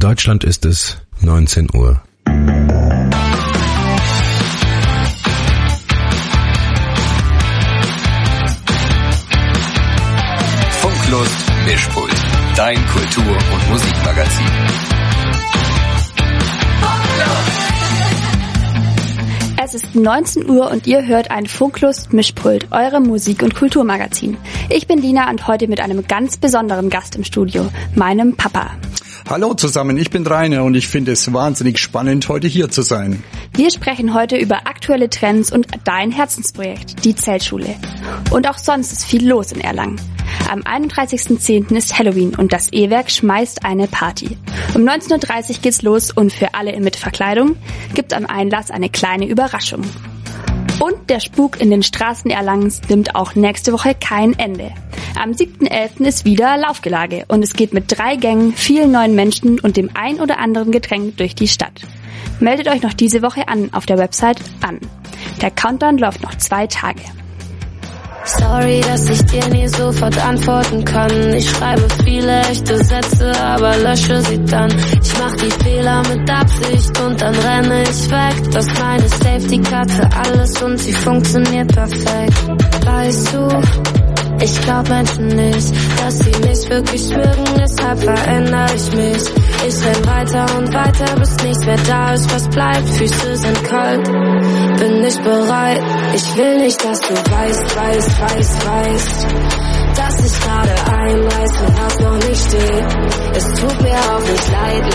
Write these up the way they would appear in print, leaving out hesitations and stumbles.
Deutschland ist es 19 Uhr. Funklust Mischpult, dein Kultur- und Musikmagazin. Es ist 19 Uhr und ihr hört ein Funklust Mischpult, eure Musik- und Kulturmagazin. Ich bin Dina und heute mit einem ganz besonderen Gast im Studio, meinem Papa. Hallo zusammen, ich bin Rainer und ich finde es wahnsinnig spannend, heute hier zu sein. Wir sprechen heute über aktuelle Trends und dein Herzensprojekt, die Zeltschule. Und auch sonst ist viel los in Erlangen. Am 31.10. ist Halloween und das E-Werk schmeißt eine Party. Um 19.30 Uhr geht's los und für alle mit Verkleidung gibt am Einlass eine kleine Überraschung. Und der Spuk in den Straßen Erlangens nimmt auch nächste Woche kein Ende. Am 7.11. ist wieder Laufgelage und es geht mit 3 Gängen, vielen neuen Menschen und dem ein oder anderen Getränk durch die Stadt. Meldet euch noch diese Woche an auf der Website an. Der Countdown läuft noch 2 Tage. Sorry, dass ich dir nie sofort antworten kann. Ich schreibe viele echte Sätze, aber lösche sie dann. Ich mach die Fehler mit Absicht und dann renne ich weg. Das ist meine Safety-Karte, alles und sie funktioniert perfekt. Weißt du, ich glaub Menschen nicht, dass sie mich wirklich mögen, deshalb verändere ich mich. Ich renn weiter und weiter, bis nichts mehr da ist, was bleibt. Füße sind kalt, bin nicht bereit. Ich will nicht, dass du weißt, dass ich gerade einreiße, was noch nicht steht. Es tut mir auch nicht leid,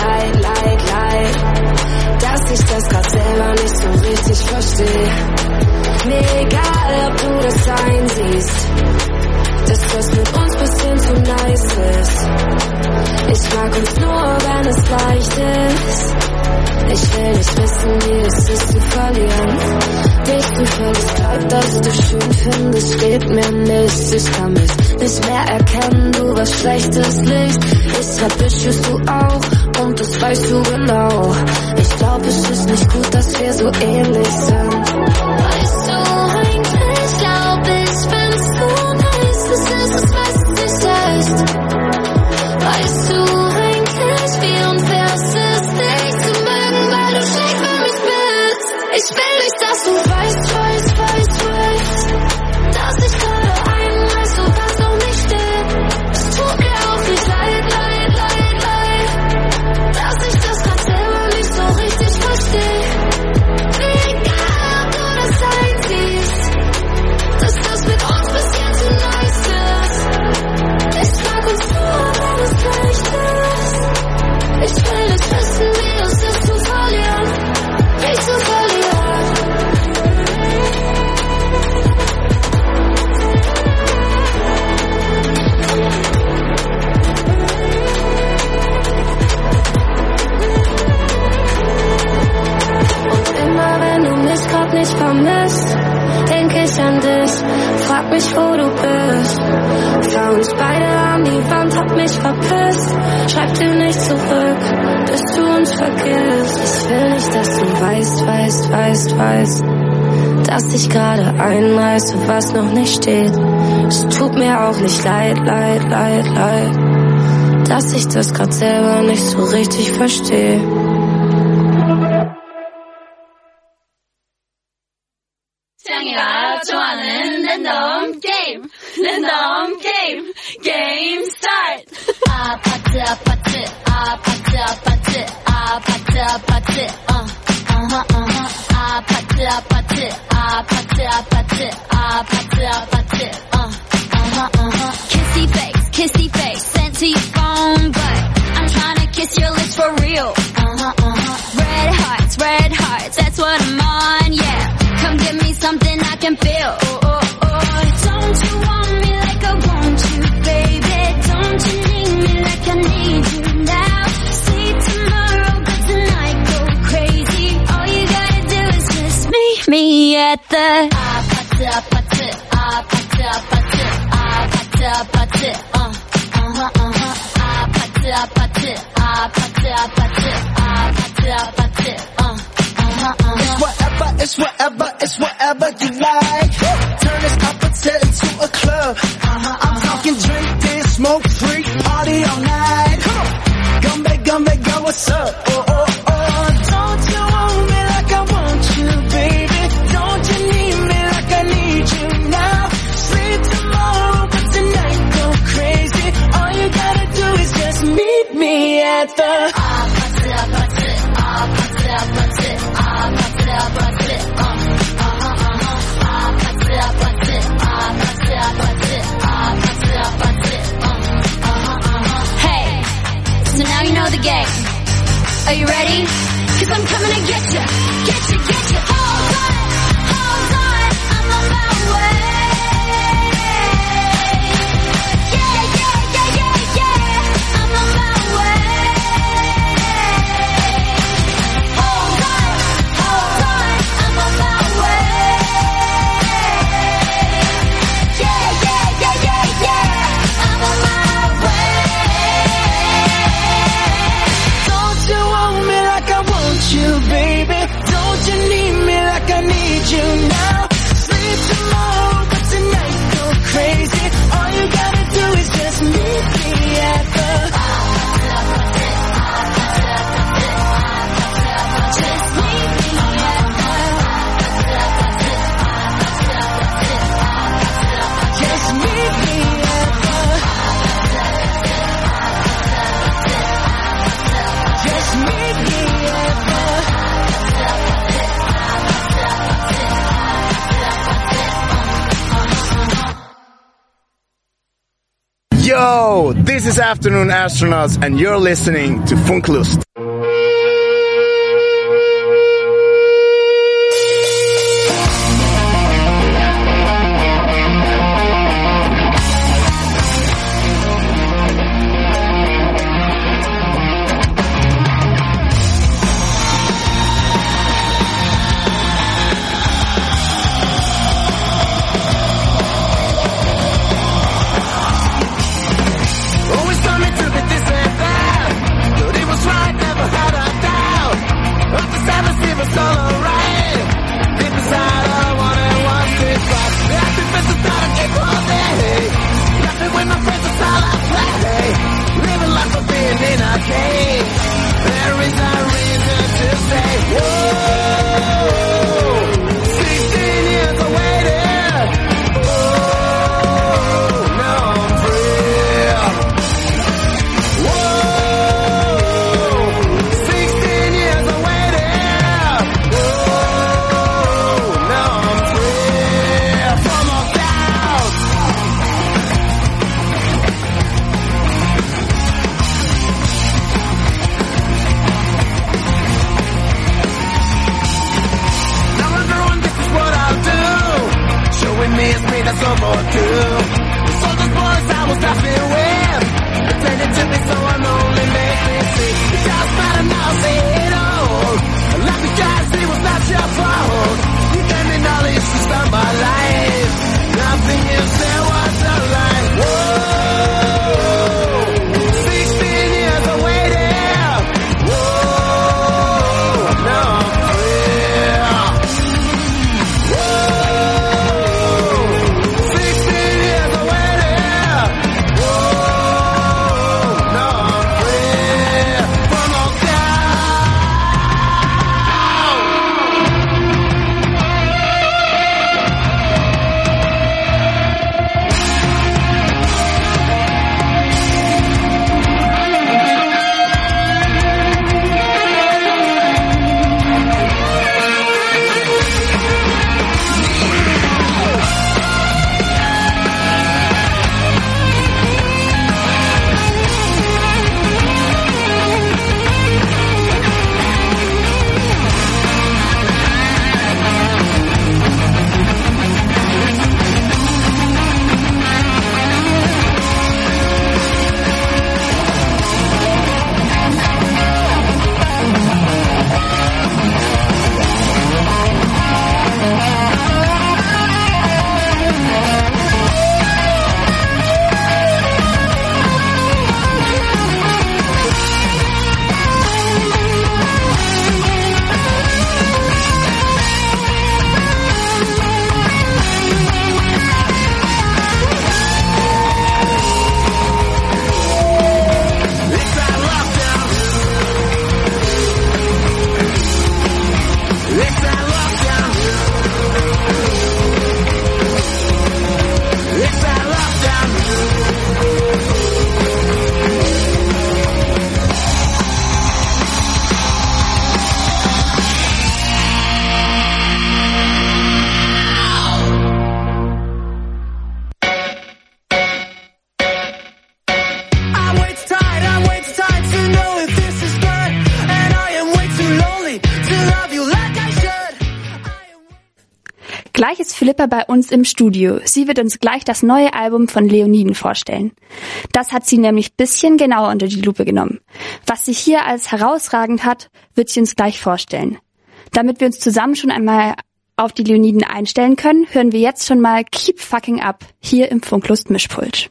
dass ich das grad selber nicht so richtig verstehe. Mir egal, ob du das einsiehst, dass das mit uns bisschen zu nice ist. Ich mag uns nur, wenn es leicht ist. Ich will nicht wissen, wie es ist zu verlieren. Dich zu verlieren, dass du schön findest, steht mir nichts. Ich kann mich nicht mehr erkennen, du was schlechtes Licht. Ich hab Issues, du auch, und das weißt du genau. Ich glaub, es ist nicht gut, dass wir so ähnlich sind. Weißt du, eigentlich glaub ich, wenn's so nice ist, es weiß es nicht echt. Weißt du eigentlich, wie unfair es ist, dich zu mögen, weil du schlecht für mich bist. Ich will nicht, dass du weißt, dass ich gerade einreiß und das noch nicht steht. Es tut mir auch nicht leid, dass ich das grad selber nicht so richtig verstehe. Mir egal, ob du das einsiehst, dass das mit uns bisschen zu nice ist. Ich mag uns nur, wenn es leicht ist. Ich will nicht wissen, wie es ist zu verlieren, dich zu verlieren. Und immer wenn du mich grad nicht vermisst, denk ich an dich, frag mich, wo du bist. Fahr uns beide an die Wand, hab mich verpisst. Schreib dir nicht zurück, bis du uns vergisst. Ich will nicht, dass du weißt, dass ich gerade einreiße, was noch nicht steht. Es tut mir auch nicht leid, dass ich das grad selber nicht so richtig verstehe. 창이가 좋아하는 랜덤 게임 스타트. 아파트 아파트 아파트 아파트 아파트 아파트 아파트 아파트 아파트 아파트 아파트 아파트 kissy face sent to your phone, but I'm trying to kiss your lips for real. Red hearts, that's what I'm on, yeah. Come give me something I can feel. Don't you want me like I want you, baby? Don't you need me like I need you now? See tomorrow, but tonight go crazy. All you gotta do is just meet me at the 아파트 아파트 아파트 아파트 아파트 아파트 아파트 아파트 아파트 아파트 아파트 It's whatever you like. Turn this opposite into a club. I'm talking drink this, smoke free, party all night. Come back, go what's up? Oh, oh, oh. Don't you want me like I want you, baby? Don't you need me like I need you now? Sleep tomorrow, but tonight go crazy. All you gotta do is just meet me at the Hey, so now you know the game. Are you ready? 'Cause I'm coming to get you, get you, get you. Hold on, I'm on my way. Yeah, yeah, yeah, yeah, yeah, I'm on my way. Hold on, I'm on my way. Yeah, yeah, yeah, yeah, yeah, I'm on my way. Don't you want me like I want you, baby? Don't you need me like I need you now? Sleep tomorrow, but tonight go crazy. All you gotta do is just meet me at the Just meet me at just meet me at the just meet me at the Yo, this is Afternoon Astronauts and you're listening to Funklust. Always told me to be this and that. Thought it was right, never had a doubt. Up to 7, was all alright. Deep inside, all I wanted was this rock. Happy friends to start and keep all day. Laughing with my friends, that's all I play. Living life of being in a cage. There is no reason to say, whoa. 16 years I waited. Oh, now I'm free. Whoa, 16 years I waited. Whoa, now I'm free from all doubt. Now I'm growing, this is what I'll do. Showing me it's me, that's all for two. So those boys I was laughing with, pretending to be so unonly, make me see. It just matter now, see it all. Like the guys, it was not your fault. You gave me knowledge to start my life. Nothing you said was a lie. Whoa, 16 years I waited. Whoa, now I'm free. Whoa, 16 years Gleich ist Philippa bei uns im Studio. Sie wird uns gleich das neue Album von Leoniden vorstellen. Das hat sie nämlich bisschen genauer unter die Lupe genommen. Was sie hier als herausragend hat, wird sie uns gleich vorstellen. Damit wir uns zusammen schon einmal auf die Leoniden einstellen können, hören wir jetzt schon mal Keep Fucking Up hier im Funklust Mischpult.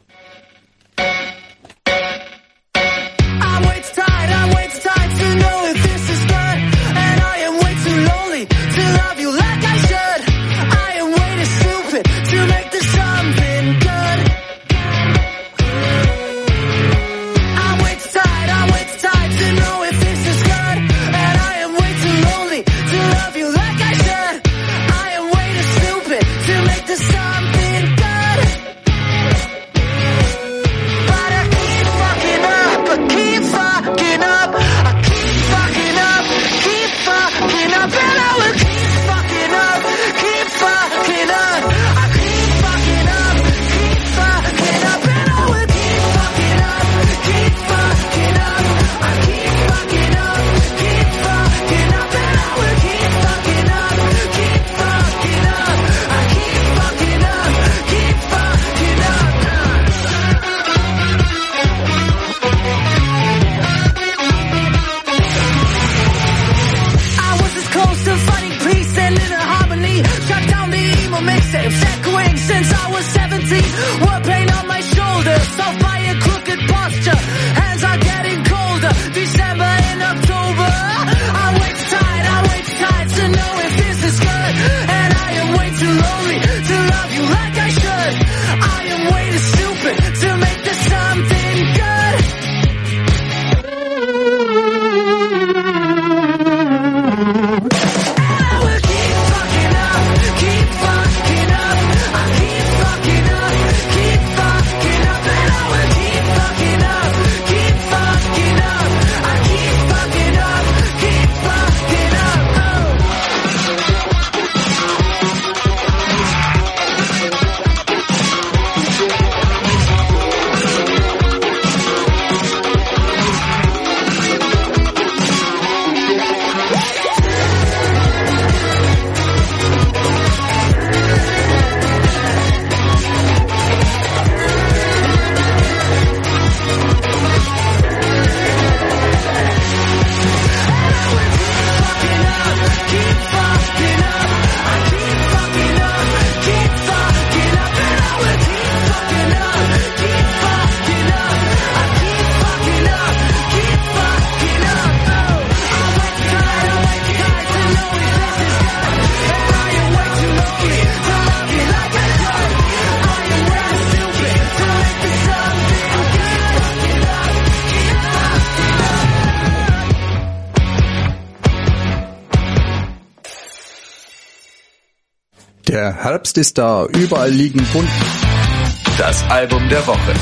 Der Herbst ist da, überall liegen bunt. Das Album der Woche.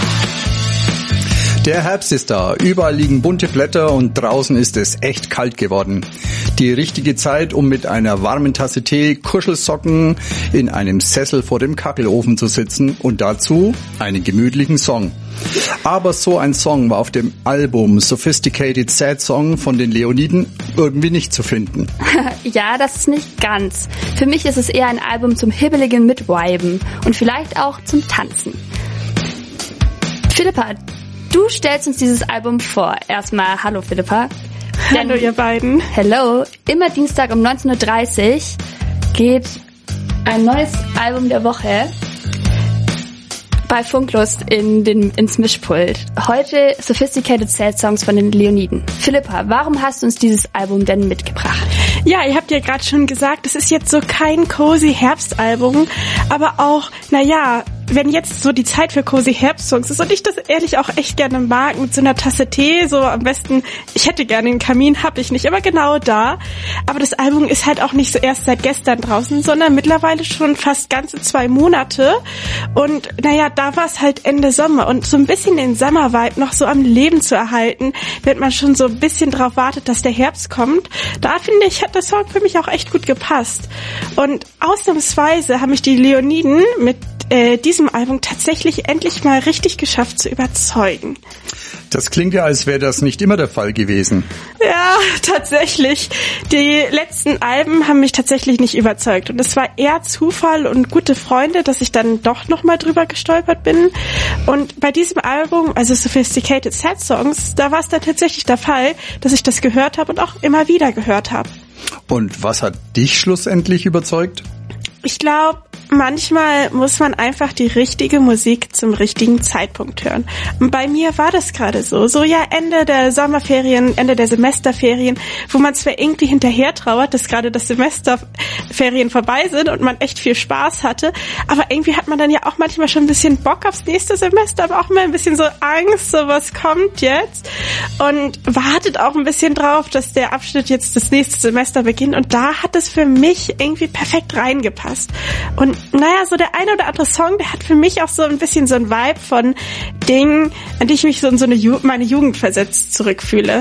Der Herbst ist da, überall liegen bunte Blätter und draußen ist es echt kalt geworden. Die richtige Zeit, um mit einer warmen Tasse Tee, Kuschelsocken in einem Sessel vor dem Kachelofen zu sitzen und dazu einen gemütlichen Song. Aber so ein Song war auf dem Album Sophisticated Sad Song von den Leoniden irgendwie nicht zu finden. Ja, das ist nicht ganz. Für mich ist es eher ein Album zum hibbeligen Mitviben und vielleicht auch zum Tanzen. Philippa, du stellst uns dieses Album vor. Erstmal hallo Philippa. Hallo ihr beiden. Hello. Immer Dienstag um 19.30 Uhr geht ein neues Album der Woche bei Funklust ins Mischpult. Heute Sophisticated Sad Songs von den Leoniden. Philippa, warum hast du uns dieses Album denn mitgebracht? Ja, ihr habt ja gerade schon gesagt, es ist jetzt so kein cozy Herbstalbum, aber auch, wenn jetzt so die Zeit für cozy Herbstsongs ist und ich das ehrlich auch echt gerne mag, mit so einer Tasse Tee, so am besten, ich hätte gerne einen Kamin, hab ich nicht, aber genau da. Aber das Album ist halt auch nicht so erst seit gestern draußen, sondern mittlerweile schon fast ganze 2 Monate. Und da war es halt Ende Sommer und so ein bisschen den Sommer-Vibe noch so am Leben zu erhalten, wird man schon so ein bisschen drauf wartet, dass der Herbst kommt. Da finde ich, hat der Song für mich auch echt gut gepasst. Und ausnahmsweise haben mich die Leoniden mit diesem Album tatsächlich endlich mal richtig geschafft zu überzeugen. Das klingt ja, als wäre das nicht immer der Fall gewesen. Ja, tatsächlich. Die letzten Alben haben mich tatsächlich nicht überzeugt. Und es war eher Zufall und gute Freunde, dass ich dann doch nochmal drüber gestolpert bin. Und bei diesem Album, also Sophisticated Sad Songs, da war es dann tatsächlich der Fall, dass ich das gehört habe und auch immer wieder gehört habe. Und was hat dich schlussendlich überzeugt? Ich glaube, manchmal muss man einfach die richtige Musik zum richtigen Zeitpunkt hören. Und bei mir war das gerade so. So ja, Ende der Sommerferien, Ende der Semesterferien, wo man zwar irgendwie hinterher trauert, dass gerade das Semesterferien vorbei sind und man echt viel Spaß hatte, aber irgendwie hat man dann ja auch manchmal schon ein bisschen Bock aufs nächste Semester, aber auch mal ein bisschen so Angst, so was kommt jetzt, und wartet auch ein bisschen drauf, dass der Abschnitt jetzt das nächste Semester beginnt, und da hat es für mich irgendwie perfekt reingepasst. Und naja, so der eine oder andere Song, der hat für mich auch so ein bisschen so ein Vibe von Dingen, an die ich mich so in so meine Jugend versetzt zurückfühle.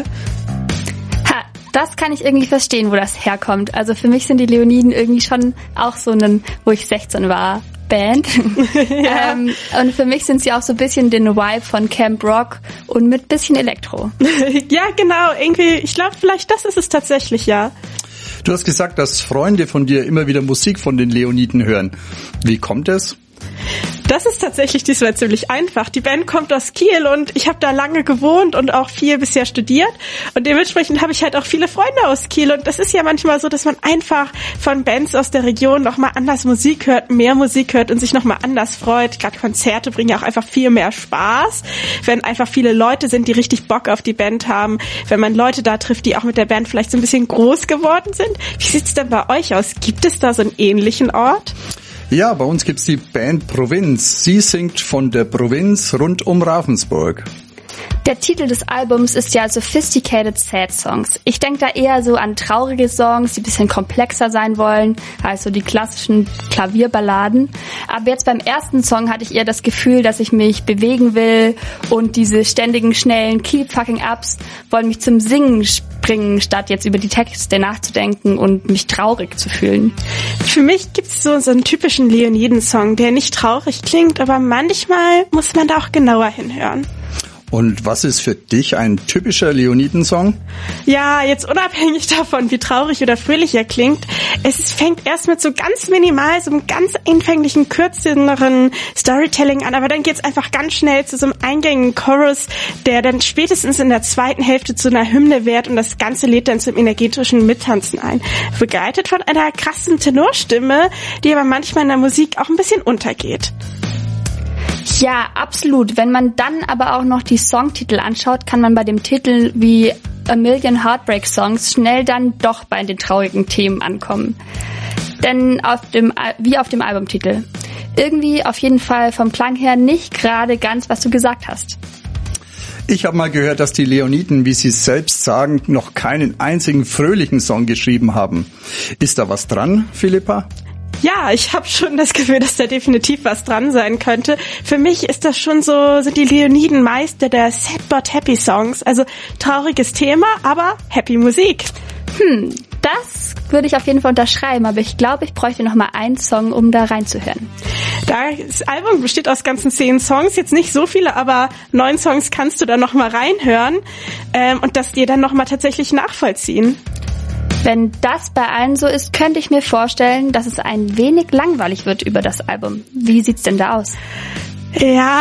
Das kann ich irgendwie verstehen, wo das herkommt. Also für mich sind die Leoniden irgendwie schon auch so einen, wo ich 16 war, Band. Ja. Und für mich sind sie auch so ein bisschen den Vibe von Camp Rock und mit bisschen Elektro. Ja, genau. Irgendwie, ich glaube, vielleicht das ist es tatsächlich, ja. Du hast gesagt, dass Freunde von dir immer wieder Musik von den Leoniden hören. Wie kommt es? Das ist tatsächlich diesmal ziemlich einfach. Die Band kommt aus Kiel und ich habe da lange gewohnt und auch viel bisher studiert. Und dementsprechend habe ich halt auch viele Freunde aus Kiel. Und das ist ja manchmal so, dass man einfach von Bands aus der Region nochmal anders Musik hört, mehr Musik hört und sich nochmal anders freut. Gerade Konzerte bringen ja auch einfach viel mehr Spaß, wenn einfach viele Leute sind, die richtig Bock auf die Band haben. Wenn man Leute da trifft, die auch mit der Band vielleicht so ein bisschen groß geworden sind. Wie sieht's denn bei euch aus? Gibt es da so einen ähnlichen Ort? Ja, bei uns gibt's die Band Provinz. Sie singt von der Provinz rund um Ravensburg. Der Titel des Albums ist ja Sophisticated Sad Songs. Ich denke da eher so an traurige Songs, die ein bisschen komplexer sein wollen, also die klassischen Klavierballaden. Aber jetzt beim ersten Song hatte ich eher das Gefühl, dass ich mich bewegen will, und diese ständigen, schnellen Keep Fucking Ups wollen mich zum Singen bringen, statt jetzt über die Texte nachzudenken und mich traurig zu fühlen. Für mich gibt's so einen typischen Leoniden-Song, der nicht traurig klingt, aber manchmal muss man da auch genauer hinhören. Und was ist für dich ein typischer Leoniden-Song? Ja, jetzt unabhängig davon, wie traurig oder fröhlich er klingt, es fängt erst mit so ganz minimal, so einem ganz einfänglichen, kürzeren Storytelling an, aber dann geht's einfach ganz schnell zu so einem eingängigen Chorus, der dann spätestens in der zweiten Hälfte zu einer Hymne wird, und das Ganze lädt dann zum energetischen Mittanzen ein. Begleitet von einer krassen Tenorstimme, die aber manchmal in der Musik auch ein bisschen untergeht. Ja, absolut. Wenn man dann aber auch noch die Songtitel anschaut, kann man bei dem Titel wie A Million Heartbreak Songs schnell dann doch bei den traurigen Themen ankommen. Denn wie auf dem Albumtitel. Irgendwie auf jeden Fall vom Klang her nicht gerade ganz, was du gesagt hast. Ich habe mal gehört, dass die Leoniden, wie sie selbst sagen, noch keinen einzigen fröhlichen Song geschrieben haben. Ist da was dran, Philippa? Ja, ich habe schon das Gefühl, dass da definitiv was dran sein könnte. Für mich ist das schon so, sind die Leoniden Meister der Sad But Happy Songs. Also trauriges Thema, aber happy Musik. Das würde ich auf jeden Fall unterschreiben, aber ich glaube, ich bräuchte noch mal einen Song, um da reinzuhören. Das Album besteht aus ganzen 10 Songs, jetzt nicht so viele, aber 9 Songs kannst du da noch mal reinhören und das dir dann noch mal tatsächlich nachvollziehen. Wenn das bei allen so ist, könnte ich mir vorstellen, dass es ein wenig langweilig wird über das Album. Wie sieht's denn da aus? Ja,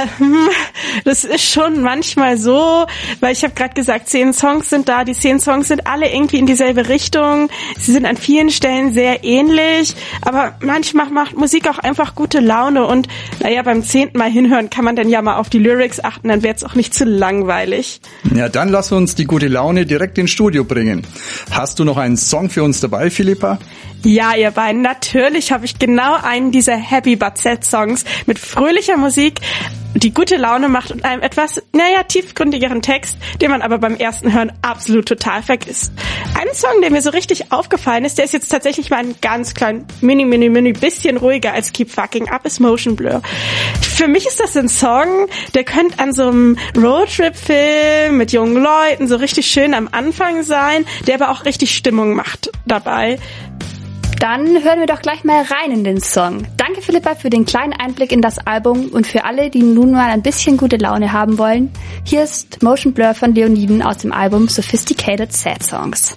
das ist schon manchmal so, weil ich habe gerade gesagt, 10 Songs sind da, die 10 Songs sind alle irgendwie in dieselbe Richtung, sie sind an vielen Stellen sehr ähnlich, aber manchmal macht Musik auch einfach gute Laune, und naja, beim 10. Mal hinhören kann man dann ja mal auf die Lyrics achten, dann wird's auch nicht zu langweilig. Ja, dann lass uns die gute Laune direkt ins Studio bringen. Hast du noch einen Song für uns dabei, Philippa? Ja, ihr beiden, natürlich habe ich genau einen dieser Happy But Sad Songs mit fröhlicher Musik, die gute Laune macht und einem etwas, tiefgründigeren Text, den man aber beim ersten Hören absolut total vergisst. Ein Song, der mir so richtig aufgefallen ist, der ist jetzt tatsächlich mal ein ganz klein, mini bisschen ruhiger als Keep Fucking Up, ist Motion Blur. Für mich ist das ein Song, der könnte an so einem Roadtrip-Film mit jungen Leuten so richtig schön am Anfang sein, der aber auch richtig Stimmung macht dabei. Dann hören wir doch gleich mal rein in den Song. Danke Philippa für den kleinen Einblick in das Album und für alle, die nun mal ein bisschen gute Laune haben wollen. Hier ist Motion Blur von Leoniden aus dem Album Sophisticated Sad Songs.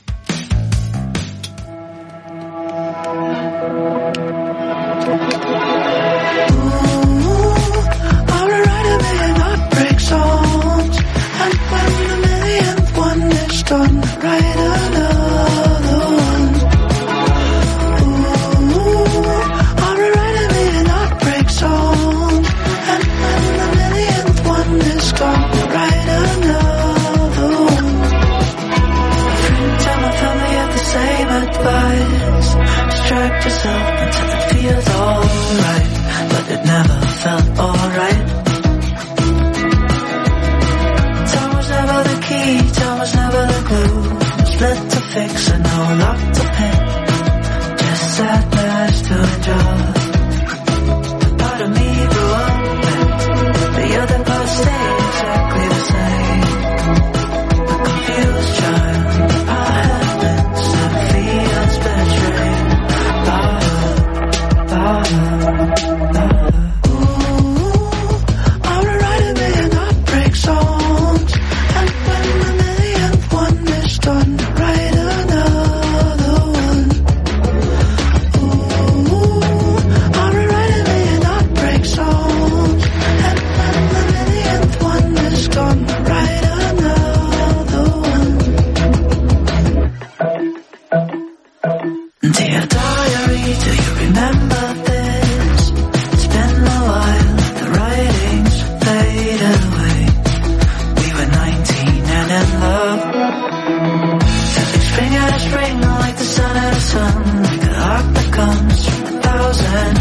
Distract yourself until it feels alright, but it never felt alright. Time was never the key, time was never the glue. Split to fix and no lock to pin. Just sadness to enjoy. Part of me grew up and the other part stayed exactly the same. A confused child, I have been feels betrayed. I would write a million heartbreak songs, and when the millionth one is done, write another one. I would write a million heartbreak songs, and when the millionth one is done, write another one. Dear diary, do you remember this? It's been a while, the writings faded away. We were 19 and in love. Feeling spring out of spring, like the sun out of sun, like a heart that comes from 1,000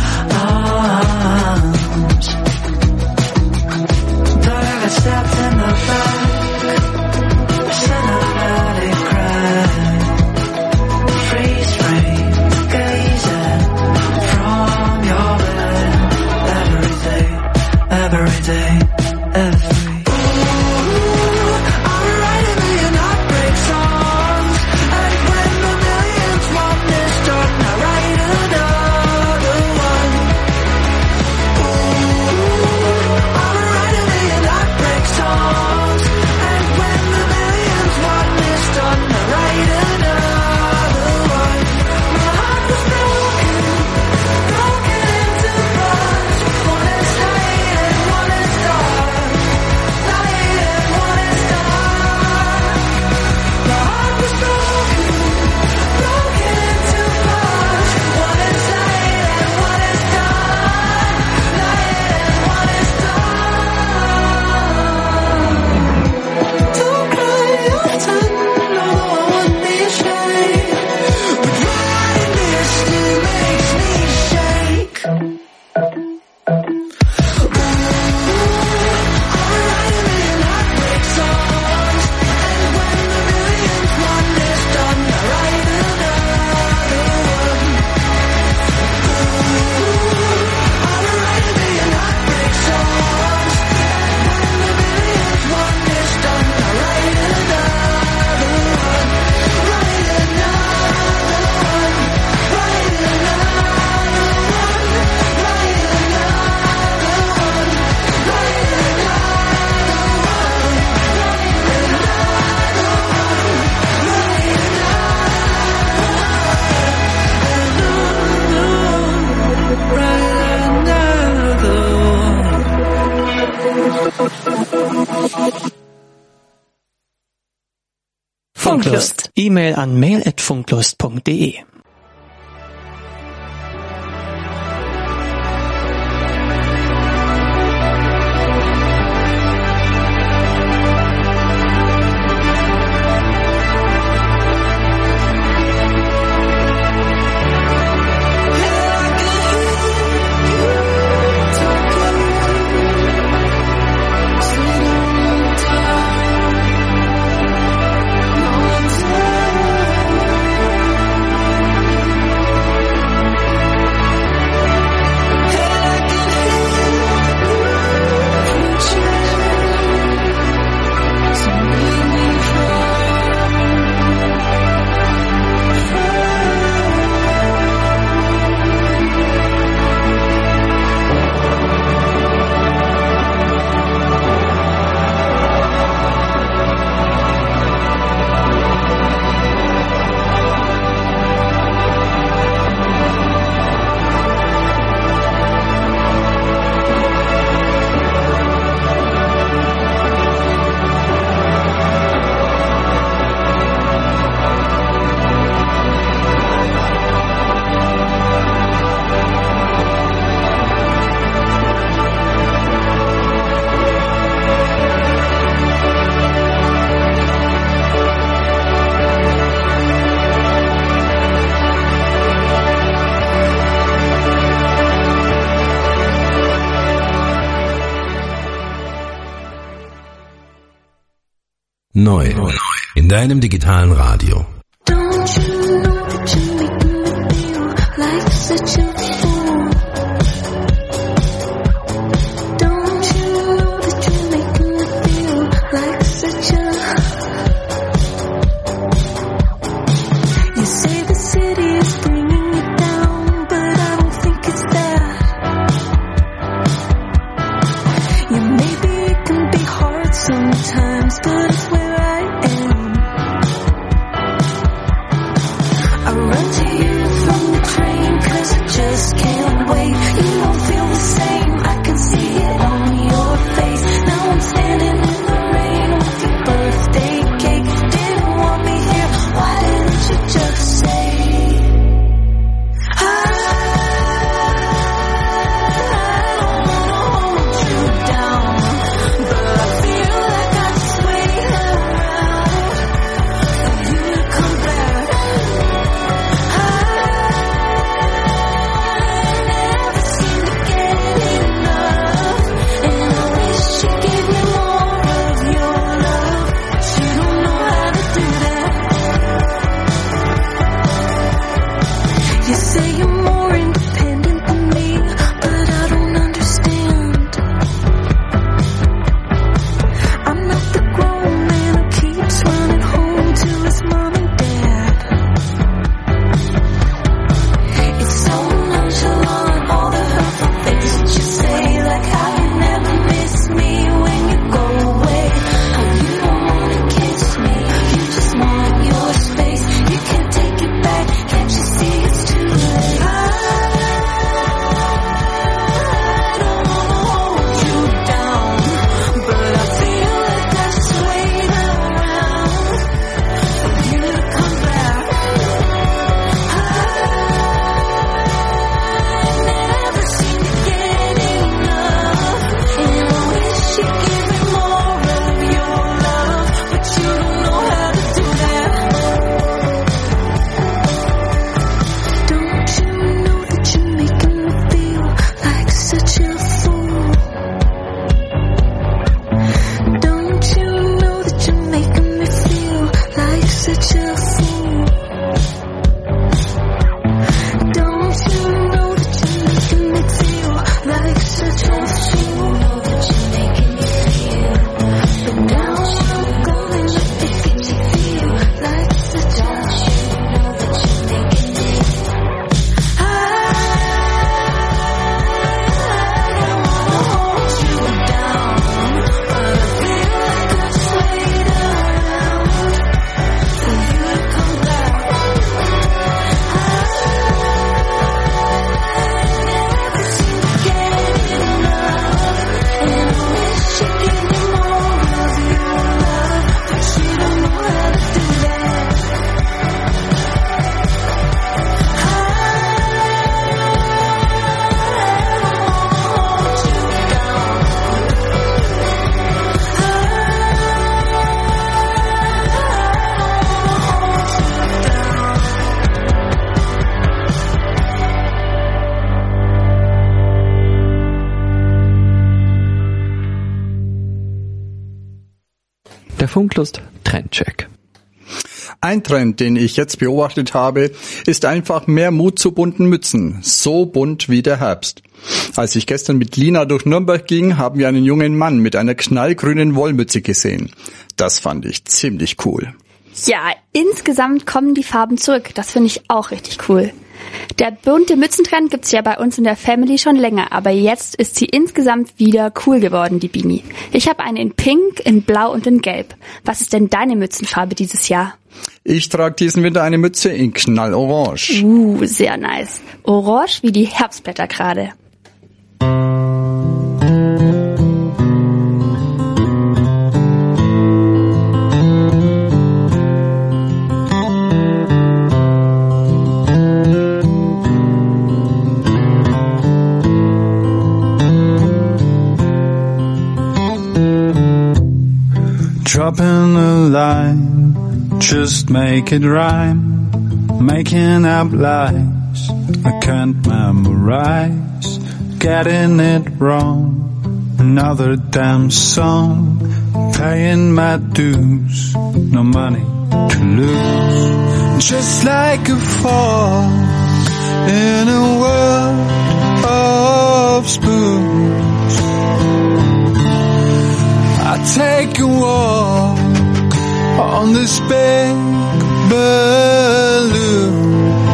arms. But I got stabbed in the back, a cinematic crash. Freeze frame, gazing from your bed. Every day, every day, every. I would write a million heartbreak songs, and when the millionth one is done, I write another one. I would write a million heartbreak songs, and when the millionth one is done, I write another one. My heart was broken, broken into parts. One is light and one is dark, light and one is dark. My heart was broken, broken into parts. One is light and one is dark, light and one is dark. Don't cry often, no, I wouldn't be ashamed. But writing this still makes me shake. I would write a million heartbreak songs, and when the millionth one is done, I write another one. I would write a million heartbreak songs, and when the millionth one is done, I write another one. Write another one. Write another one. Write Funklust. E-Mail an mail@funklust.de. Neu. In deinem digitalen Radio. Don't you know that you're making me feel like such a fool? Don't you know that you're making me feel like such a... You say the city is bringing you down, but I don't think it's that. Yeah, maybe it can be hard sometimes, but it's where I am. I run to you from the train, 'cause I just can't wait. You don't feel the same, I can see it on your face. Now I'm standing in the rain with your birthday cake. Didn't want me here, why didn't you just say I don't wanna hold you down, but I feel like I just wait around for you to come back. You say you're more independent than me, but I don't understand. I'm not the grown man who keeps running home to his mom and dad. It's so nonchalant, all the hurtful things that you say, like how you never miss me when you go away, how you don't wanna kiss me, you just want your space, you can't take it back, can't you see it's too late? I don't wanna hold you down, but I feel like I just wait around for you to come back. I never seem to get enough, and I wish you'd give me more of your love, but you don't know how to do that. Don't you know that you're making me feel like such a fool? Don't you know that you're making me feel like such a fool? Don't you know that you're making me feel like such a fool? But now I'm going to get you feel like such a I don't wanna hold you down, but I feel like I just wait around for you to come back. I never seem to get enough, and I wish you'd give me more of your love, but you don't know how to do that. Der Funklust Trendcheck. Ein Trend, den ich jetzt beobachtet habe, ist einfach mehr Mut zu bunten Mützen. So bunt wie der Herbst. Als ich gestern mit Lina durch Nürnberg ging, haben wir einen jungen Mann mit einer knallgrünen Wollmütze gesehen. Das fand ich ziemlich cool. Ja, insgesamt kommen die Farben zurück. Das finde ich auch richtig cool. Der bunte Mützentrend gibt's ja bei uns in der Family schon länger, aber jetzt ist sie insgesamt wieder cool geworden, die Beanie. Ich habe eine in Pink, in Blau und in Gelb. Was ist denn deine Mützenfarbe dieses Jahr? Ich trage diesen Winter eine Mütze in Knallorange. Sehr nice. Orange wie die Herbstblätter gerade. Dropping a line, just make it rhyme. Making up lies I can't memorize. Getting it wrong, another damn song. paying my dues, no money to lose. Just like a fall in a world of spoons, I take a walk on this big balloon.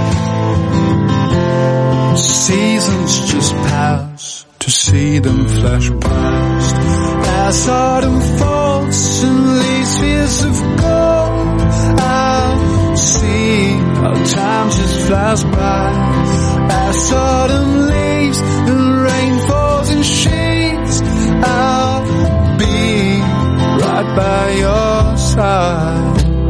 Seasons just pass to see them flash past. As autumn falls and leaves fields of gold, I see how time just flies by. As autumn leaves and rain falls in sheets, I'll be right by your side.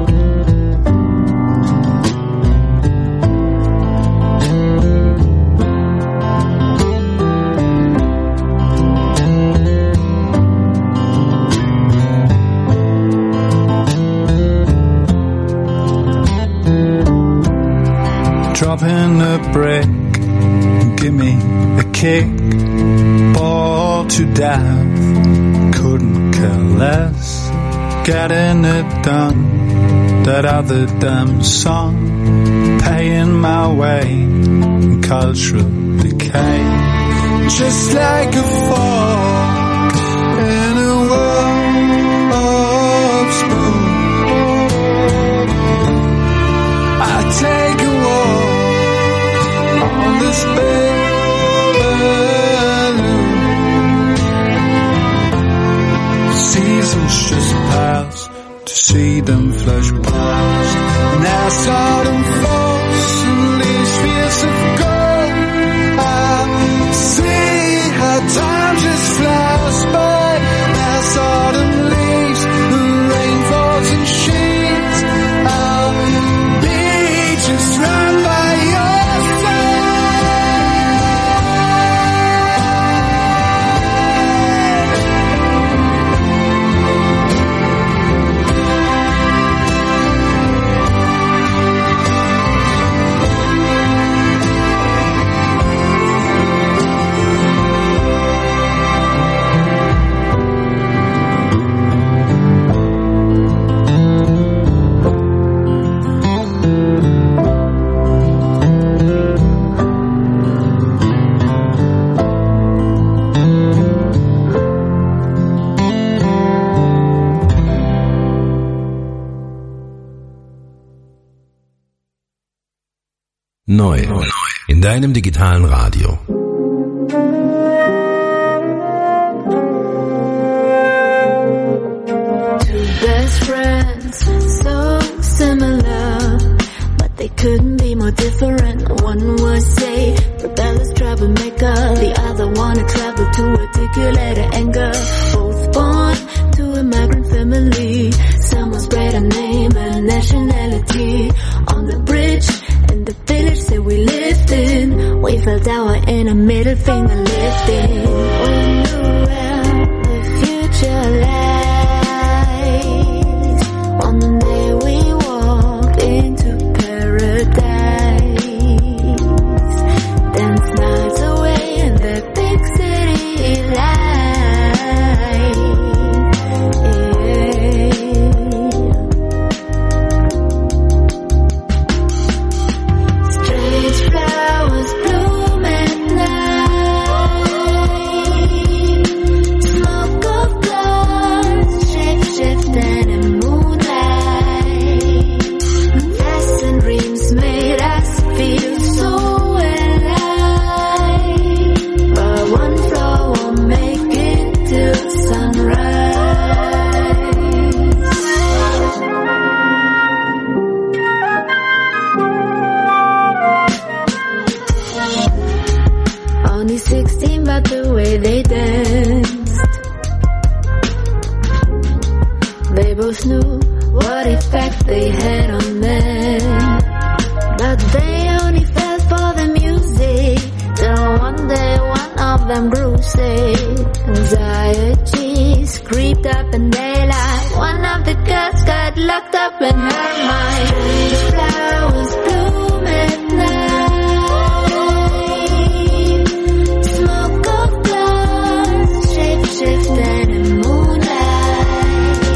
Drop in a break, give me a kick, ball to dive, couldn't care less, getting it done, that other damn song, paying my way in cultural decay, just like a fork in a world of spoons. I take a walk on this balloon. Seasons just pass to see them flash past. And as autumn falls and leaves fields of gold, I see how time just flies by. As autumn leaves and rain falls in sheets, I'll be just right by your Neu in deinem digitalen Radio. Two best friends, so similar, but they couldn't be more different. One was a rebellious troublemaker, the other one a travel to articulate her anger. Both born to a migrant family, someone spread a name and nationality. On the bridge in the village that we lived in, we felt our inner middle finger lifting. We knew where the future lies. On the day we walked into paradise, dance nights away in the big city life. Strange flowers bloom at night. Smoke of glass, shape-shifting in moonlight. Pleasant dreams made us feel so alive. But one floor won't make it till sunrise. Only 16, but the way they danced, they both knew what effect they had on men. But they only fell for the music, till one day one of them grew sick. Anxieties creeped up in daylight. One of the girls got locked up in her mind. Strange flowers bloom at night. Smoke of glass, shape-shifting in moonlight.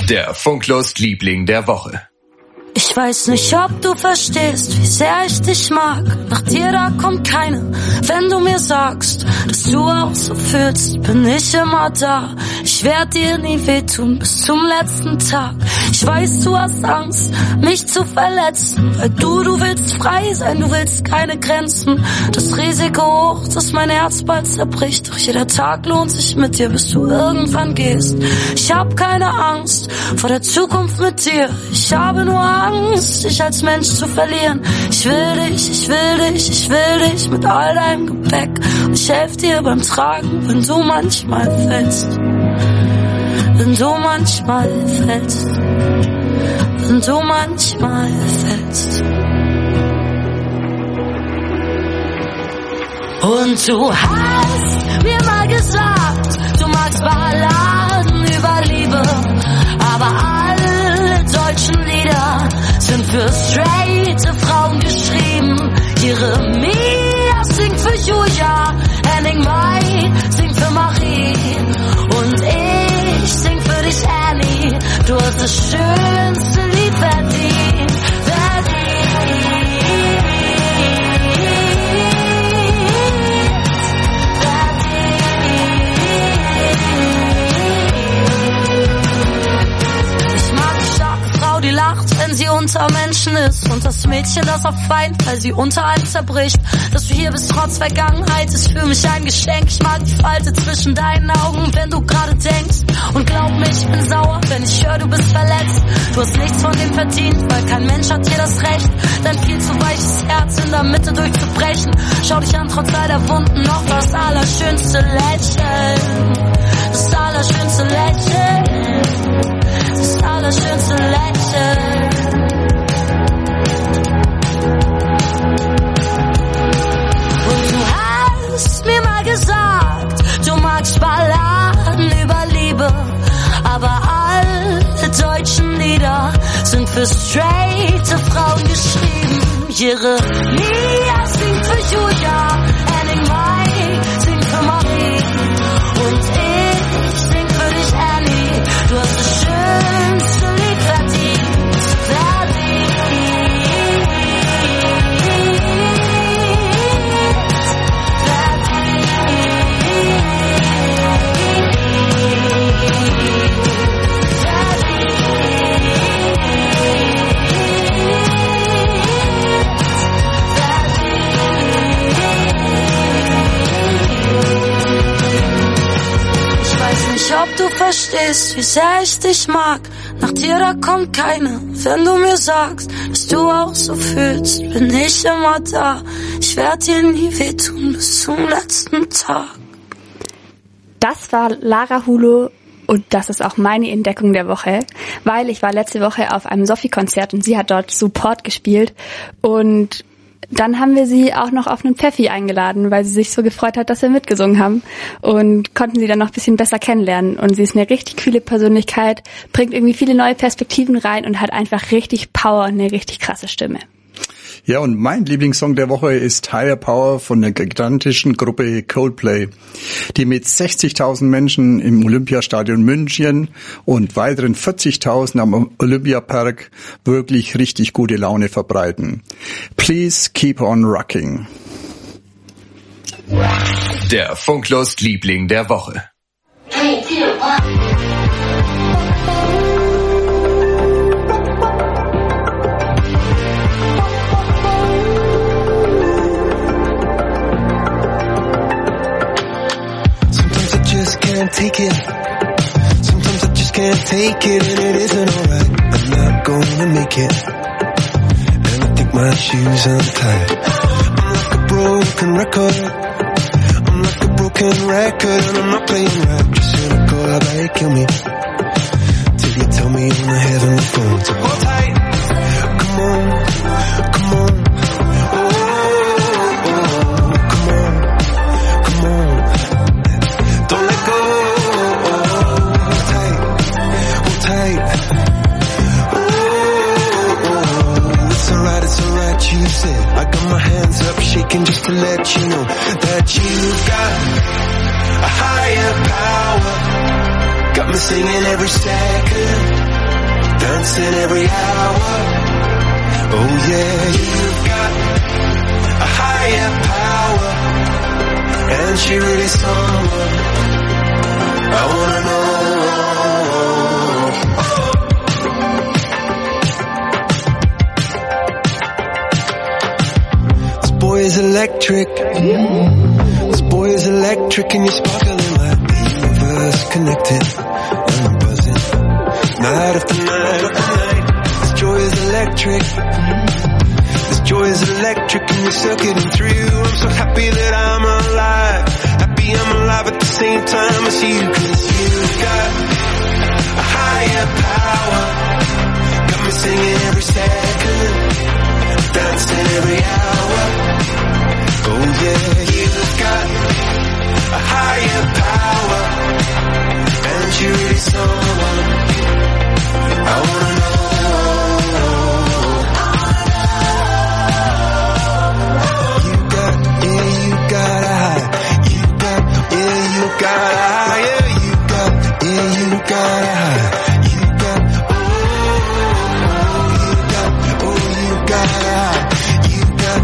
Der Funklust-Liebling der Woche. Ich weiß nicht, ob du verstehst, wie sehr ich dich mag. Nach dir, da kommt keine. Wenn du mir sagst, dass du auch so fühlst, bin ich immer da. Ich werd dir nie wehtun bis zum letzten Tag. Ich weiß, du hast Angst, mich zu verletzen, weil du willst frei sein, du willst keine Grenzen. Das Risiko hoch, dass mein Herz bald zerbricht. Doch jeder Tag lohnt sich mit dir, bis du irgendwann gehst. Ich hab keine Angst vor der Zukunft mit dir. Ich habe nur Angst, dich als Mensch zu verlieren. Ich will dich, ich will dich, ich will dich mit all deinem Gepäck. Und ich helfe dir beim Tragen, wenn du manchmal fällst. Wenn du manchmal fällst. Wenn du manchmal fällst. Und du hast mir mal gesagt, du magst Balladen über Liebe, aber alle deutschen Lieder sind für straighte Frauen geschrieben. Jeremia singt für Julia, Henning Mai singt für Marie und ich sing für dich, Annie. Du hast das schönste Lied verdient, die lacht, wenn sie unter Menschen ist. Und das Mädchen, das oft weint, weil sie unter allem zerbricht. Dass du hier bist trotz Vergangenheit, ist für mich ein Geschenk. Ich mag die Falte zwischen deinen Augen, wenn du gerade denkst. Und glaub mir, ich bin sauer, wenn ich höre, du bist verletzt. Du hast nichts von dem verdient, weil kein Mensch hat dir das Recht, dein viel zu weiches Herz in der Mitte durchzubrechen. Schau dich an, trotz all der Wunden, noch das allerschönste Lächeln. Das allerschönste Lächeln. Das allerschönste Lächeln. Und du hast mir mal gesagt, du magst Balladen über Liebe, aber alle deutschen Lieder sind für straighte Frauen geschrieben. Jeremia singt für Julia, Henning Mai singt für Marie und ich sing für dich, Annie. Du hast das schönste Lied verdient, verdient. Ob du verstehst, wie sehr ich dich mag. Nach dir, da kommt keine. Wenn du mir sagst, dass du auch so fühlst, bin ich immer da. Ich werd dir nie wehtun bis zum letzten Tag. Das war Lara Hulo und das ist auch meine Entdeckung der Woche, weil ich war letzte Woche auf einem Sophie-Konzert und sie hat dort Support gespielt und dann haben wir sie auch noch auf einen Pfeffi eingeladen, weil sie sich so gefreut hat, dass wir mitgesungen haben und konnten sie dann noch ein bisschen besser kennenlernen. Und sie ist eine richtig coole Persönlichkeit, bringt irgendwie viele neue Perspektiven rein und hat einfach richtig Power und eine richtig krasse Stimme. Ja, und mein Lieblingssong der Woche ist Higher Power von der gigantischen Gruppe Coldplay, die mit 60.000 Menschen im Olympiastadion München und weiteren 40.000 am Olympiapark wirklich richtig gute Laune verbreiten. Please keep on rocking. Der Funklust-Liebling der Woche. 3, 2, 1. Can't take it. Sometimes I just can't take it, and it isn't alright. I'm not gonna make it, and I think my shoes untied. I'm like a broken record. I'm like a broken record, and I'm not playing right. Just cynical, how they kill me till you tell me on the heavenly phone to hold tight. Come on, come on. You said I got my hands up shaking just to let you know that you've got a higher power. Got me singing every second. dancing every hour. Oh yeah, you've got a higher power, and she really someone I wanna know. This boy is electric. This boy is electric, and you're sparkling like the universe connected. And I'm buzzing night after night after night. This joy is electric. This joy is electric, and you're circuiting through. I'm so happy that I'm alive. Happy I'm alive at the same time as you, 'cause you've got a higher power. Got me singing every second, dancing every hour. Oh yeah, you've got a higher power, and you're really someone I wanna know. You got a high. You got a high. Yeah, you got a high. You got a high. You got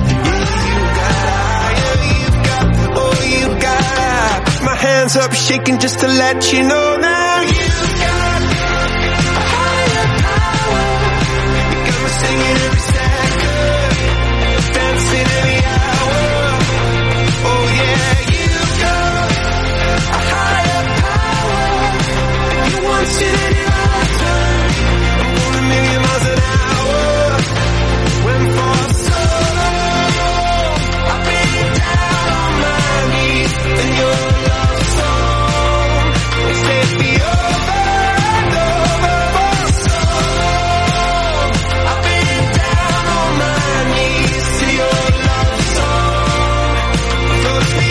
my hands up shaking just to let you know now. You got a higher power. You got me singing every second, dancing every hour. Oh yeah, you got a higher power. You once in any lifetime. I'm going a million miles an hour. When for so long I've been down on my knees in your love song. Take me over and over for so long. I've been down on my knees to your love song. Float me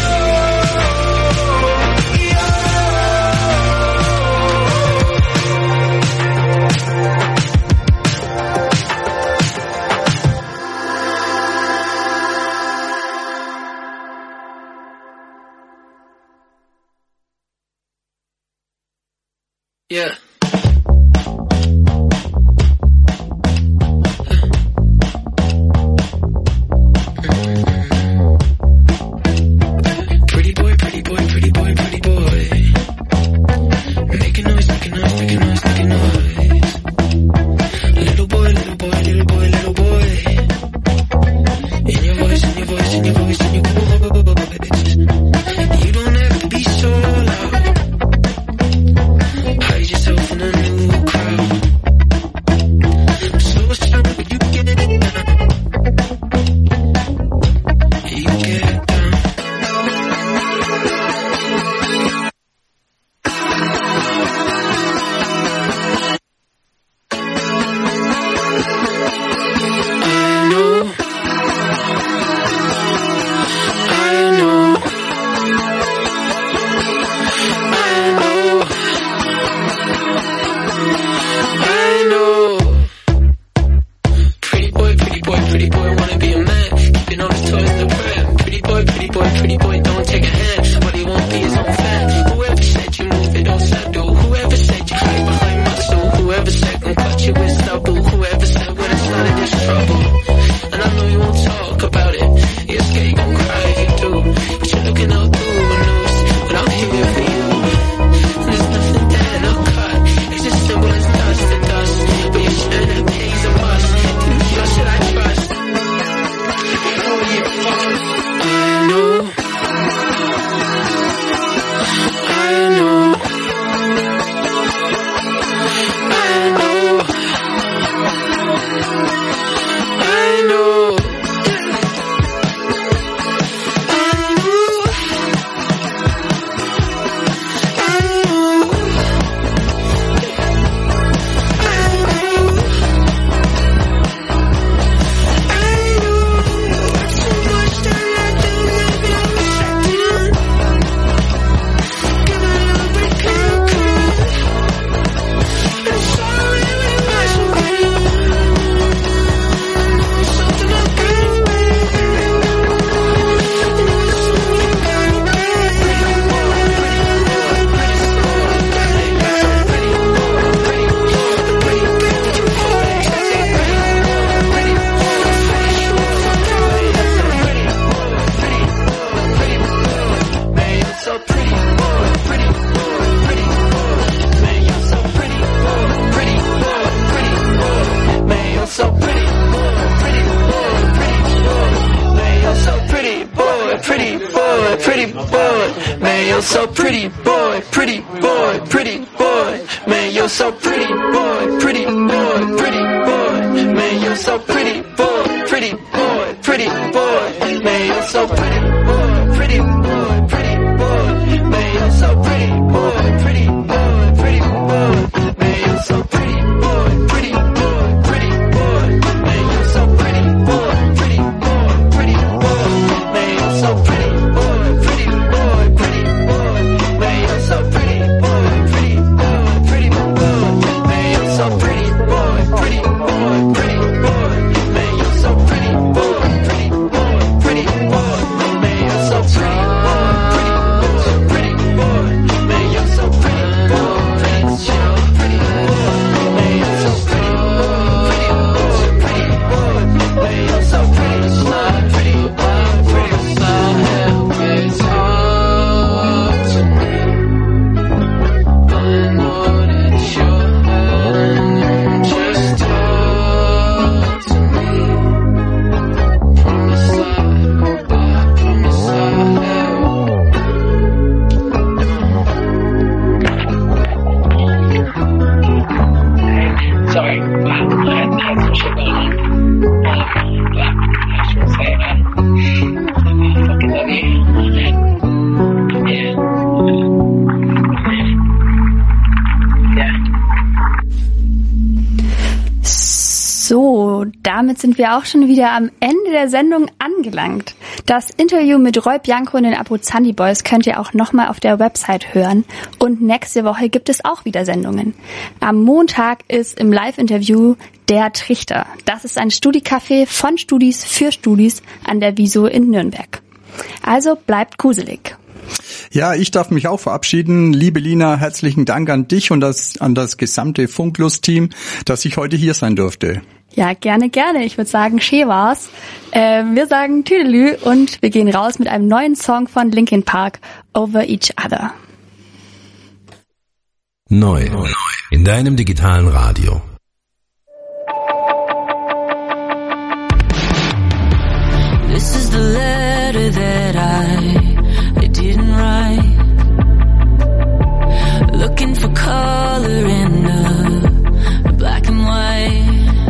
Yeah. Pretty boy, pretty boy, pretty boy, pretty boy. Making noise, making noise, making noise, making noise. Little boy, little boy, little boy, little boy. In your voice, in your voice, in your voice, in your voice. You don't have to be so loud. Hide yourself boy, pretty boy. Man, you're so pretty boy, pretty boy, pretty boy. Man, you're so pretty boy, pretty boy, pretty boy. Man, you're so pretty boy, pretty boy, pretty boy. Man, you're so pretty boy, pretty boy, pretty boy. Man, you're so pretty boy, pretty boy, pretty boy. Man, you're so pretty boy, pretty boy, pretty boy. Man, you're so pretty boy, pretty boy, pretty boy. Man, you're so pretty boy, pretty boy, pretty boy. Man, you're so pretty boy, pretty boy, pretty boy. Man, you're so pretty boy, pretty boy, pretty boy. Man, you're so pretty boy, pretty boy, man, you're so pretty boy, pretty boy. Man, you're so pretty boy, pretty boy, man, you're so pretty boy, pretty boy, pretty boy. Talk to me. I know that you're hurting. Just talk to me. Promise I promise I'll help. Sorry, I had some shit going on. But I just want to say, man, I fucking love you. Yeah. So, damit sind wir auch schon wieder am Ende der Sendung angelangt. Das Interview mit Roy Bianco und den Abruzzandi Boys könnt ihr auch nochmal auf der Website hören. Und nächste Woche gibt es auch wieder Sendungen. Am Montag ist im Live-Interview Der Trichter. Das ist ein Studi-Café von Studis für Studis an der Wieso in Nürnberg. Also bleibt gruselig. Ja, ich darf mich auch verabschieden. Liebe Lina, herzlichen Dank an dich und an das gesamte Funklust-Team, dass ich heute hier sein durfte. Ja, gerne, gerne. Ich würde sagen, schön war's. Wir sagen Tüdelü und wir gehen raus mit einem neuen Song von Linkin Park, Over Each Other. Neu in deinem digitalen Radio. This is the letter that I didn't write. Looking for color in the black and white.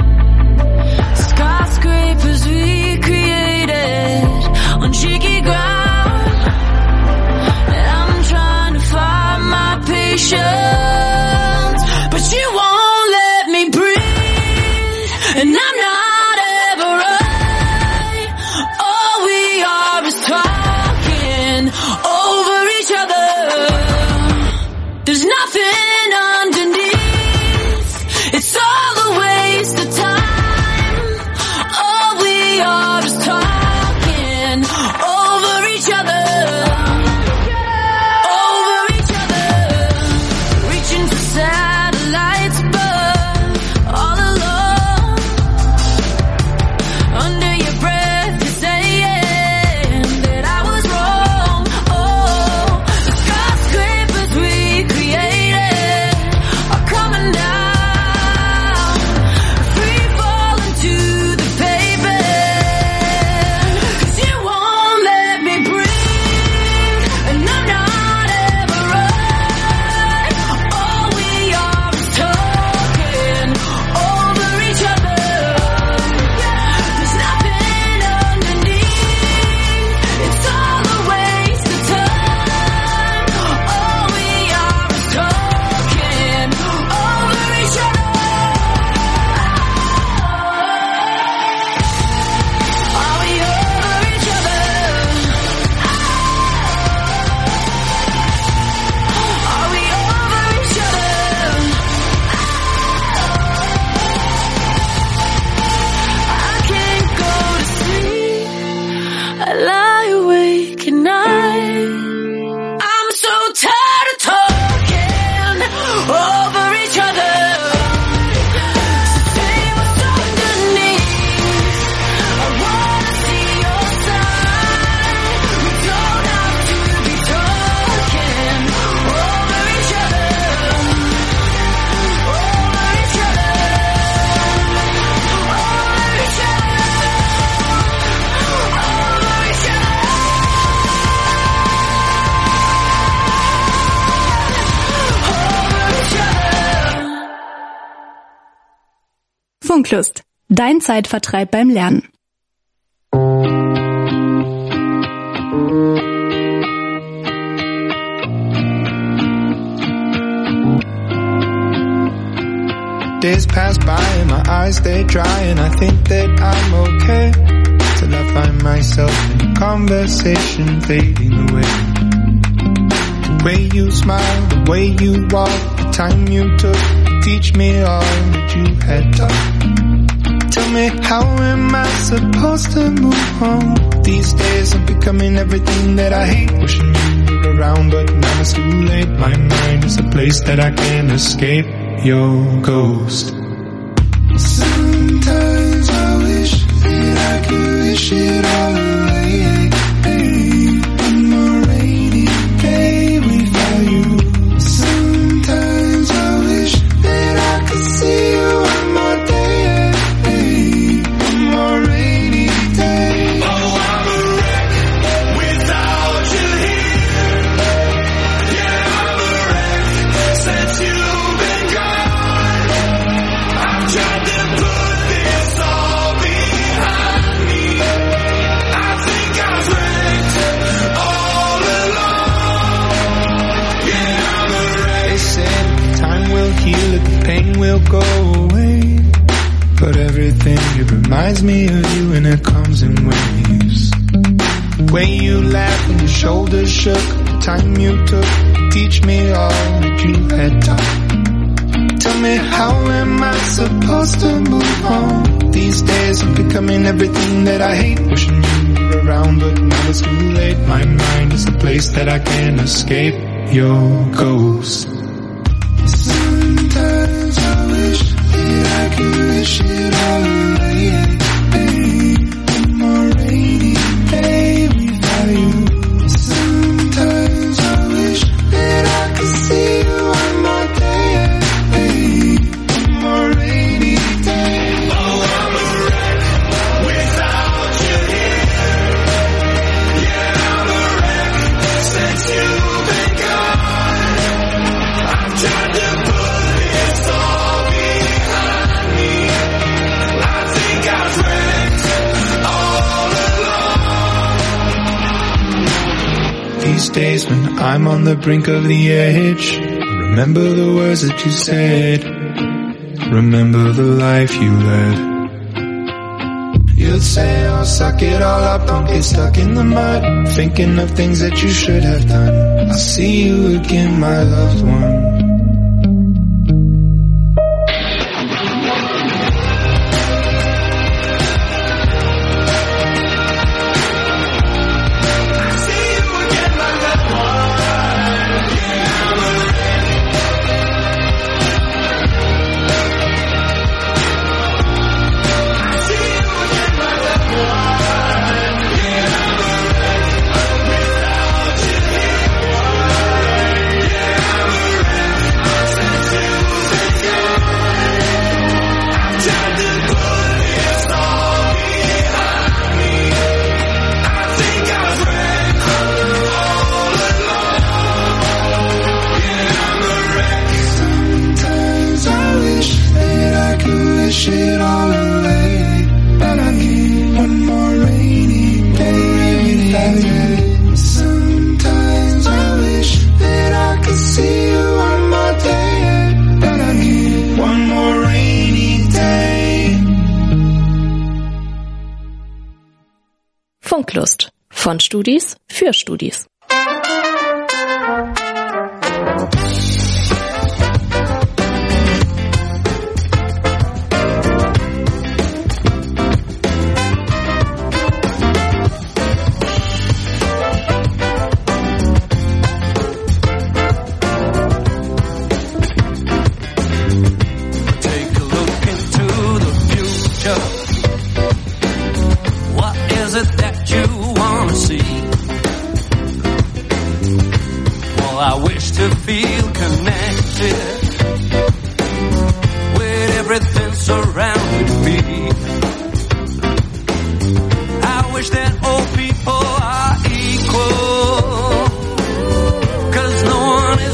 Skyscrapers we created on shaky ground. And I'm trying to find my patience, but you won't let me Funklust, dein Zeitvertreib beim Lernen. Days pass by and my eyes they dry and I think that I'm okay till I find myself in a conversation fading away. The way you smile, the way you walk, the time you took to teach me all that you had taught. Tell me, how am I supposed to move on? These days I'm becoming everything that I hate. Wishing you were around, but now it's too late. My mind is a place that I can't escape. Your ghost. Sometimes I wish that I could wish it all away. One more rainy day without you. Sometimes I wish that I could see you one more day. One more rainy day. Oh, I'm a wreck without you here. Yeah, I'm a wreck since you've been gone. I've tried to put this all behind me. I think I was wrecked all along. Yeah, I'm a wreck. They said time will heal it, the pain will go away. But everything, it reminds me of you and it comes in waves. The way you laughed and your shoulders shook, the time you took to teach me all that you had taught. Tell me, how am I supposed to move on? These days I'm becoming everything that I hate. Wishing you were around, but now it's too late. My mind is a place that I can't escape. Your ghost. Sometimes I wish that I could wish it all away. One more rainy day without you. Sometimes I wish that I could see you one more day. One more rainy day. Oh, I'm a wreck without you here. Yeah, I'm a wreck since you've been gone. I'm trying to put this all behind me. I think I was wrecked all along. These days when I'm on the brink of the edge, remember the words that you said. Remember the life you led. You'd say, oh, suck it all up, don't get stuck in the mud, thinking of things that you should have done. I'll see you again, my loved one. Funklust. Von Studis für Studis.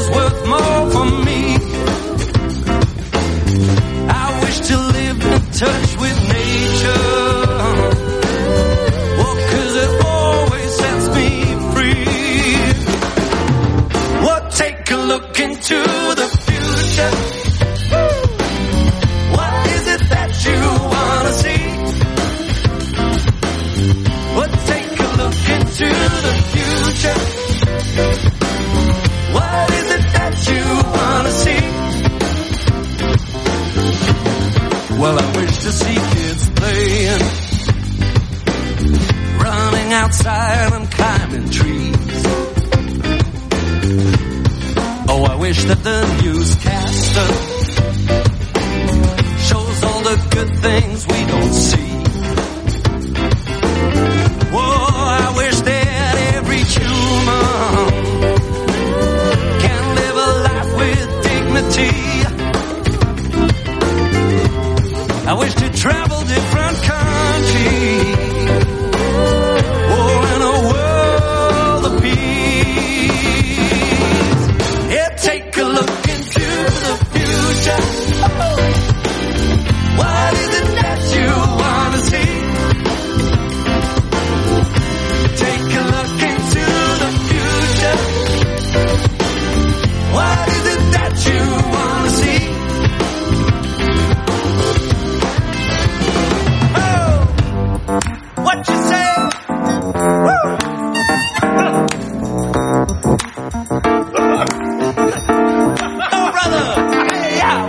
To Well, I wish to see kids playing, running outside and climbing trees. Oh, I wish that the newscaster shows all the good things we don't see. Oh, I wish that every human can live a life with dignity. I wish to travel different countries, oh, in a world of peace. Yeah, take a look into the future. Oh, what is it that you wanna see? Take a look into the future. What is it that you wanna see? What you say? Woo! Oh, brother! Hey, out!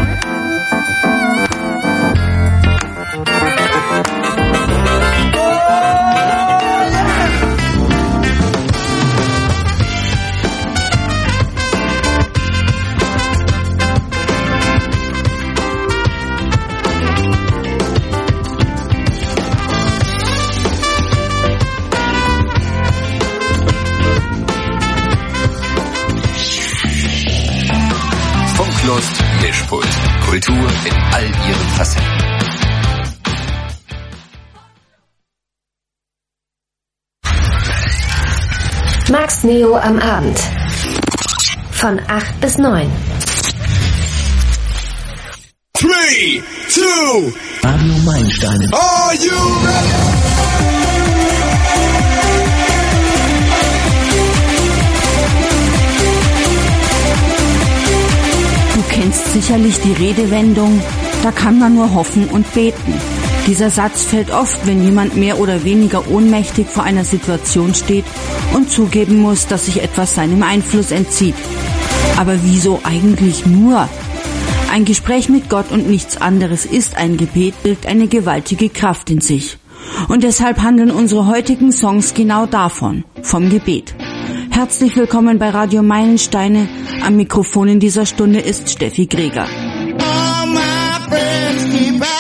Funklust Mischpult. Kultur in all ihren Facetten. Max Neo am Abend. Von 8 bis 9. 3, 2, Radio Meilensteine. are you ready? Du kennst sicherlich die Redewendung, da kann man nur hoffen und beten. Dieser Satz fällt oft, wenn jemand mehr oder weniger ohnmächtig vor einer Situation steht und zugeben muss, dass sich etwas seinem Einfluss entzieht. Aber wieso eigentlich nur? Ein Gespräch mit Gott und nichts anderes ist ein Gebet, birgt eine gewaltige Kraft in sich. Und deshalb handeln unsere heutigen Songs genau davon, vom Gebet. Herzlich willkommen bei Radio Meilensteine. Am Mikrofon in dieser Stunde ist Steffi Greger. All my friends keep